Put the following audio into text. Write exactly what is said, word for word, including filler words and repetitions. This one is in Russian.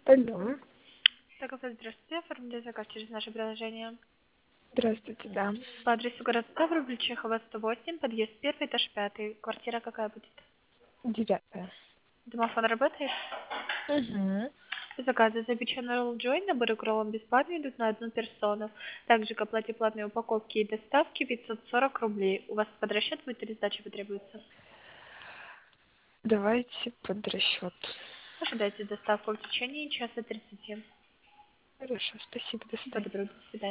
Алло. Так, вот, здравствуйте, оформляю заказ через наше приложение. Здравствуйте, да. По адресу город Ставрополь, Чехова, сто восемь, подъезд первый, этаж пятый. Квартира какая будет? Девятое. Домофон работает? Угу. Заказы запеченный ролл Джой, наборы к роллам бесплатно идут на одну персону. Также к оплате платной упаковки и доставки пятьсот сорок рублей. У вас под расчет будет или сдача потребуется? Давайте под расчет. Ожидайте доставку в течение часа тридцати. Хорошо, спасибо, до Всего свидания. доброго, до свидания.